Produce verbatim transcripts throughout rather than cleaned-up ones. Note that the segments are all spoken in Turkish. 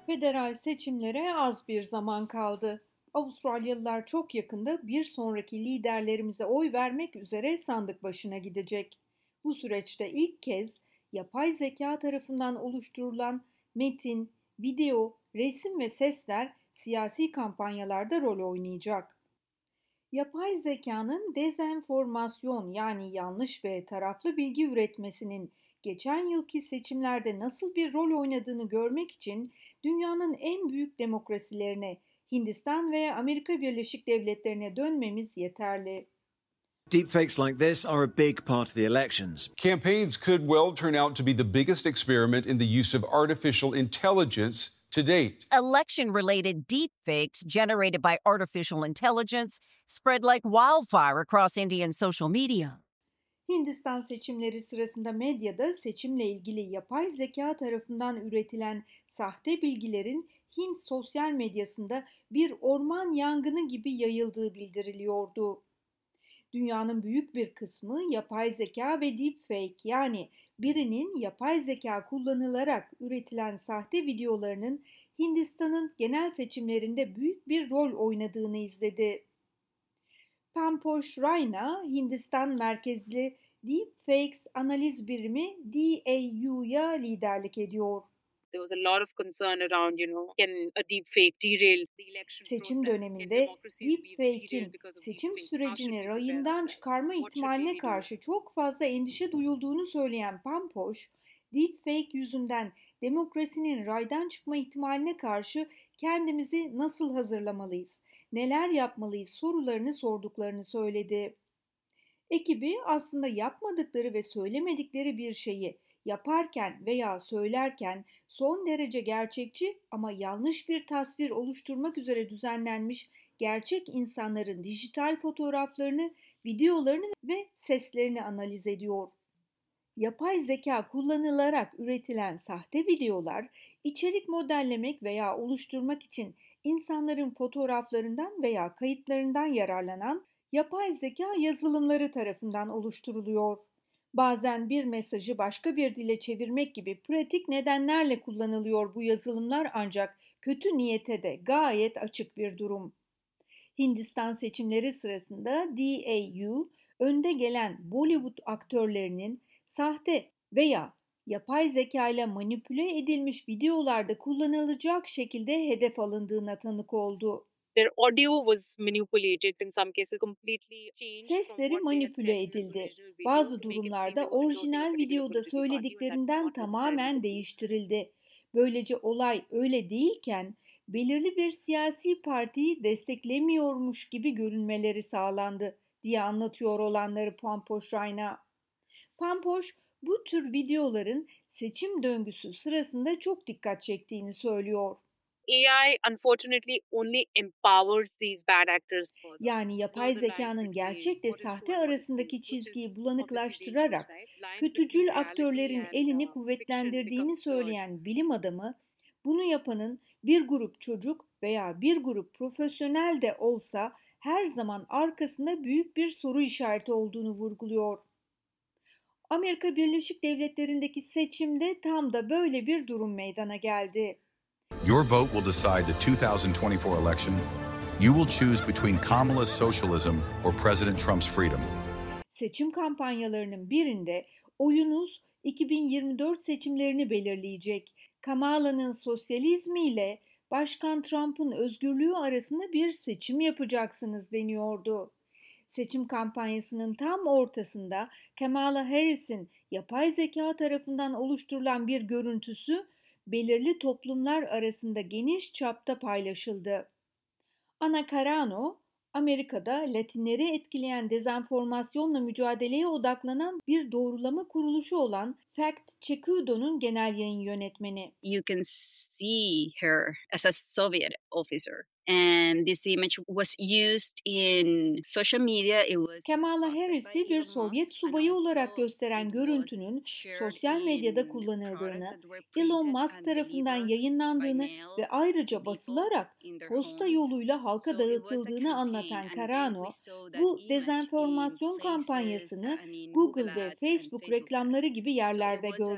Federal seçimlere az bir zaman kaldı. Avustralyalılar çok yakında bir sonraki liderlerimize oy vermek üzere sandık başına gidecek. Bu süreçte ilk kez yapay zeka tarafından oluşturulan metin, video, resim ve sesler siyasi kampanyalarda rol oynayacak. Yapay zekanın dezenformasyon yani yanlış ve taraflı bilgi üretmesinin geçen yılki seçimlerde nasıl bir rol oynadığını görmek için dünyanın en büyük demokrasilerine, Hindistan ve Amerika Birleşik Devletleri'ne dönmemiz yeterli. Deepfakes like this are a big part of the elections. Campaigns could well turn out to be the biggest experiment in the use of artificial intelligence to date. Election-related deepfakes generated by artificial intelligence spread like wildfire across Indian social media. Hindistan seçimleri sırasında medyada seçimle ilgili yapay zeka tarafından üretilen sahte bilgilerin Hint sosyal medyasında bir orman yangını gibi yayıldığı bildiriliyordu. Dünyanın büyük bir kısmı yapay zeka ve deepfake yani birinin yapay zeka kullanılarak üretilen sahte videolarının Hindistan'ın genel seçimlerinde büyük bir rol oynadığını izledi. Pamposh Raina, Hindistan merkezli Deepfakes Analiz Birimi D A U'ya liderlik ediyor. There was a lot of concern around, you know, can a deepfake derail the election Seçim process? döneminde Can democracies be deepfake'in derailed because of seçim deepfakes? How should sürecini we prepare rayından ourselves? çıkarma What should ihtimaline we do? karşı çok fazla endişe duyulduğunu söyleyen Pamposh, deepfake yüzünden demokrasinin raydan çıkma ihtimaline karşı kendimizi nasıl hazırlamalıyız, neler yapmalıyız sorularını sorduklarını söyledi. Ekibi aslında yapmadıkları ve söylemedikleri bir şeyi yaparken veya söylerken son derece gerçekçi ama yanlış bir tasvir oluşturmak üzere düzenlenmiş gerçek insanların dijital fotoğraflarını, videolarını ve seslerini analiz ediyor. Yapay zeka kullanılarak üretilen sahte videolar, içerik modellemek veya oluşturmak için insanların fotoğraflarından veya kayıtlarından yararlanan yapay zeka yazılımları tarafından oluşturuluyor. Bazen bir mesajı başka bir dile çevirmek gibi pratik nedenlerle kullanılıyor bu yazılımlar ancak kötü niyete de gayet açık bir durum. Hindistan seçimleri sırasında D A U, önde gelen Bollywood aktörlerinin sahte veya yapay zeka ile manipüle edilmiş videolarda kullanılacak şekilde hedef alındığına tanık oldu. Their audio was manipulated in some cases completely changed from Sesleri what they had manipüle said in the edildi. original video Bazı to make it seem durumlarda they were endorsing a orijinal particular videoda political party when that was söylediklerinden not necessarily the tamamen case. değiştirildi. Böylece olay öyle değilken belirli bir siyasi partiyi desteklemiyormuş gibi görünmeleri sağlandı diye anlatıyor olanları Pamposh Raina. Pamposh bu tür videoların seçim döngüsü sırasında çok dikkat çektiğini söylüyor. A I unfortunately only empowers these bad actors further. Yani yapay Blur the line zekanın between gerçekle what is true sahte and what is arasındaki fake, which çizgiyi is obviously bulanıklaştırarak dangerous, right? Line between kötücül reality aktörlerin and elini uh, fiction kuvvetlendirdiğini becomes blurred. söyleyen bilim adamı, bunu yapanın bir grup çocuk veya bir grup profesyonel de olsa her zaman arkasında büyük bir soru işareti olduğunu vurguluyor. Amerika Birleşik Devletleri'ndeki seçimde tam da böyle bir durum meydana geldi. Your vote will decide the two thousand twenty-four election. You will choose between Kamala's socialism or President Trump's freedom. Seçim kampanyalarının birinde oyunuz iki bin yirmi dört seçimlerini belirleyecek. Kamala'nın sosyalizmi ile Başkan Trump'ın özgürlüğü arasında bir seçim yapacaksınız deniyordu. Seçim kampanyasının tam ortasında Kamala Harris'in yapay zeka tarafından oluşturulan bir görüntüsü belirli toplumlar arasında geniş çapta paylaşıldı. Ana Carano, Amerika'da Latinleri etkileyen dezenformasyonla mücadeleye odaklanan bir doğrulama kuruluşu olan Fact Checkudo'nun genel yayın yönetmeni. You can see her as a Soviet officer. And this image was used in social media. It was Kamala posted by Harris'i bir Elon Sovyet Musk, subayı and also olarak gösteren it görüntünün was shared sosyal medyada in kullanıldığını, products that were Elon printed Musk and tarafından delivered yayınlandığını by mail ve ayrıca to people basılarak in their posta homes. yoluyla halka So it was a dağıtıldığını campaign, anlatan and then Carano, we saw that bu image in dezenformasyon places kampanyasını and in Google Google ve Ads and Facebook Facebook reklamları ads. gibi So it yerlerde was gördük. a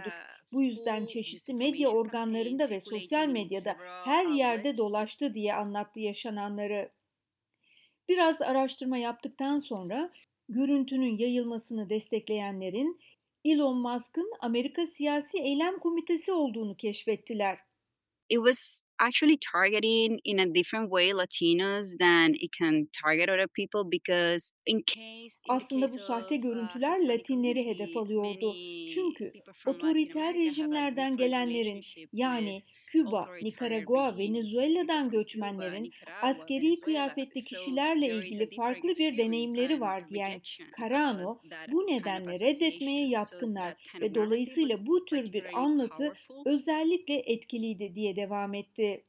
Bu yüzden çeşitli medya organlarında ve sosyal medyada her yerde dolaştı diye anlattı yaşananları. Biraz araştırma yaptıktan sonra görüntünün yayılmasını destekleyenlerin Elon Musk'ın Amerika Siyasi Eylem Komitesi olduğunu keşfettiler. It was actually targeting in a different way Latinos than it can target other people because in case in the Aslında bu case sahte of uh, görüntüler Hispanic Latinleri hedef community, alıyordu. many Çünkü people from Latin otoriter America have a rejimlerden different gelenlerin relationship yani with Küba, authoritarian Nikaragua, regimes. People Venezuela'dan from Cuba, göçmenlerin Nicaragua, askeri Venezuela. kıyafetli So kişilerle there is a ilgili different farklı bir experience deneyimleri and var diyen rejection about Carano that bu kind of nedenle reddetmeye association. So yatkınlar that kind ve of narrative was dolayısıyla bu tür bir particularly anlatı powerful. özellikle etkiliydi diye devam etti.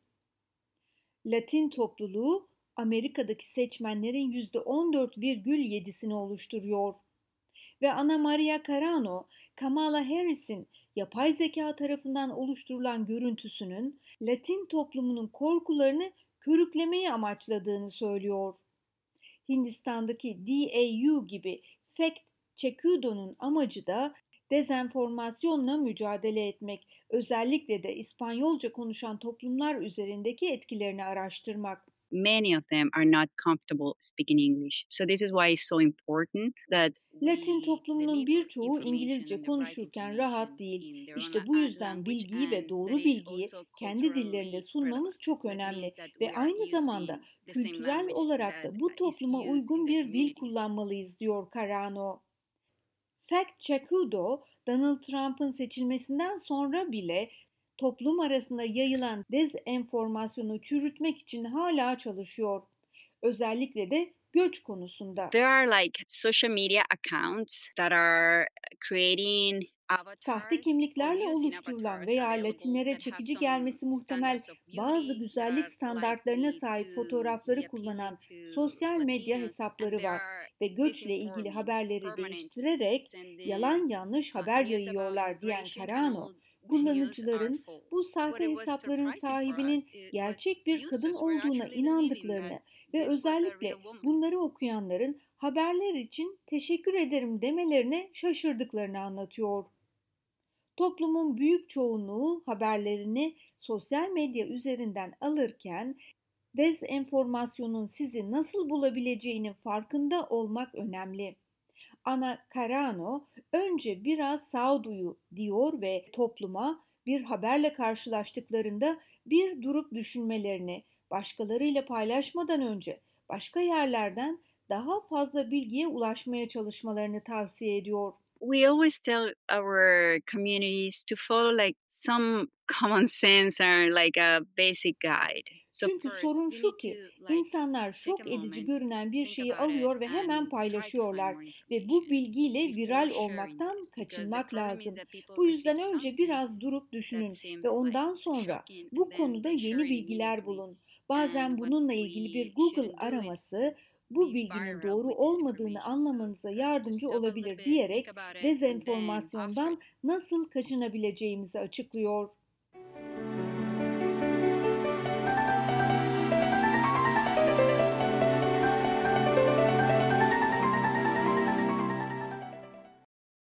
Latin topluluğu Amerika'daki seçmenlerin yüzde on dört virgül yedisini oluşturuyor. Ve Ana Maria Carano, Kamala Harris'in yapay zeka tarafından oluşturulan görüntüsünün Latin toplumunun korkularını körüklemeyi amaçladığını söylüyor. Hindistan'daki D A U gibi Fact Checudo'nun amacı da dezenformasyonla mücadele etmek, özellikle de İspanyolca konuşan toplumlar üzerindeki etkilerini araştırmak. Many of them are not comfortable speaking English. So this is why it's so important that Latin we toplumunun deliver birçoğu information İngilizce and the right konuşurken rahat information değil. in their İşte own bu uh, yüzden language bilgiyi ve and doğru that is bilgiyi also kendi dillerinde culturally sunmamız relevant. çok That önemli means that ve we are aynı zamanda using the same kültürel language olarak that da bu is topluma used in uygun the bir dil communities. kullanmalıyız diyor Carano. Fact Checudo, Donald Trump'ın seçilmesinden sonra bile toplum arasında yayılan dezenformasyonu çürütmek için hala çalışıyor. Özellikle de göç konusunda. There are like social media accounts that are creating Sahte kimliklerle oluşturulan veya Latinlere çekici gelmesi muhtemel bazı güzellik standartlarına sahip fotoğrafları kullanan sosyal medya hesapları var ve göçle ilgili haberleri değiştirerek yalan yanlış haber yayıyorlar diyen Carano, kullanıcıların bu sahte hesapların sahibinin gerçek bir kadın olduğuna inandıklarını ve özellikle bunları okuyanların haberler için teşekkür ederim demelerine şaşırdıklarını anlatıyor. Toplumun büyük çoğunluğu haberlerini sosyal medya üzerinden alırken dezenformasyonun sizi nasıl bulabileceğinin farkında olmak önemli. Ana Carano önce biraz sağduyu diyor ve topluma bir haberle karşılaştıklarında bir durup düşünmelerini, başkalarıyla paylaşmadan önce başka yerlerden daha fazla bilgiye ulaşmaya çalışmalarını tavsiye ediyor. We always tell our communities to follow like some common sense or like a basic guide. So Çünkü first, sorun you şu need ki to, like, insanlar take şok a edici moment, görünen bir think şeyi about it alıyor ve and hemen try to find paylaşıyorlar more ve bu information bilgiyle before viral sharing olmaktan this. Because the kaçınmak problem is lazım. that people Bu yüzden receive önce something biraz durup that düşünün seems ve like ondan sonra shocking bu and then konuda they share yeni it bilgiler immediately. bulun. Bazen And what bununla ilgili bir we Google shouldn't do is araması to bu be bilginin viral doğru with this olmadığını information. So anlamanıza uh, yardımcı just stop a little olabilir bit, diyerek think about it, and then offer it. dezenformasyondan nasıl kaçınabileceğimizi açıklıyor.